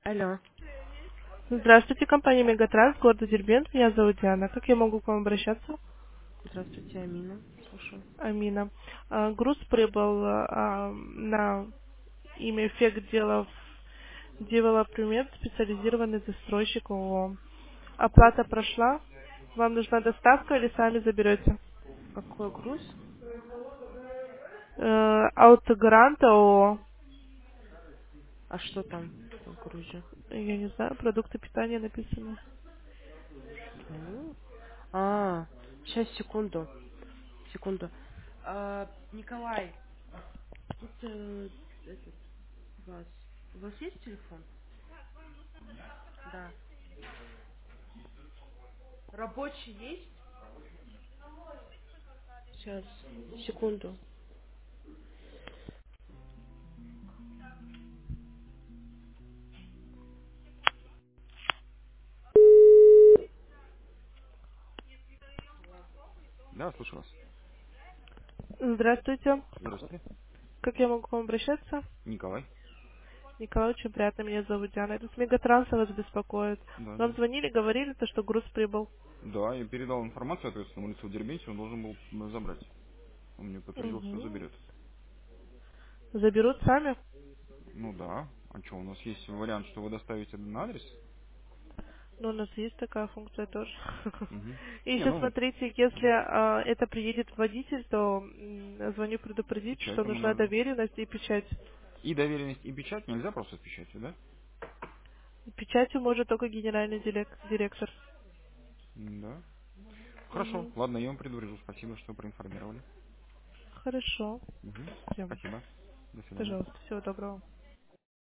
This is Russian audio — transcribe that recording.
Алло. Здравствуйте, компания Мегатранс, город Дербент. Меня зовут Диана. Как я могу к вам обращаться? Здравствуйте, Амина. Слушаю. Амина. Груз прибыл на имя Эффект Делов Девелопмент, специализированный застройщик ООО. Оплата прошла. Вам нужна доставка или сами заберете? Какой груз? Автогрант ООО. А что там в грузе? Я не знаю, продукты питания написаны. Что? А, сейчас, секунду. Секунду. Николай, тут этот, вас. У вас есть телефон? Да. Рабочий есть? Сейчас, секунду. Да, слушаю вас. Здравствуйте. Здравствуйте. Как я могу к вам обращаться? Николай. Николай, очень приятно, меня зовут Диана. Это с Мегатранса вас беспокоит. Да, Вам да. звонили, говорили, то, что груз прибыл. Да, я передал информацию ответственному лицу в Дербенте, он должен был забрать. Он мне подтвердил, что Угу. заберет. Заберут сами? Ну да. А что, у нас есть вариант, что вы доставите на адрес? Ну, у нас есть такая функция тоже. Угу. И Не, еще ну, смотрите, если это приедет водитель, то звоню предупредить, что печать ему нужна надо. доверенность и печать. И доверенность, и печать нельзя просто с печатью, да? Печатью может только генеральный директор. Да. Хорошо. Мгм. Ладно, я вам предупрежу. Спасибо, что проинформировали. Хорошо. Угу. Всем. Спасибо. До свидания. Пожалуйста, всего доброго.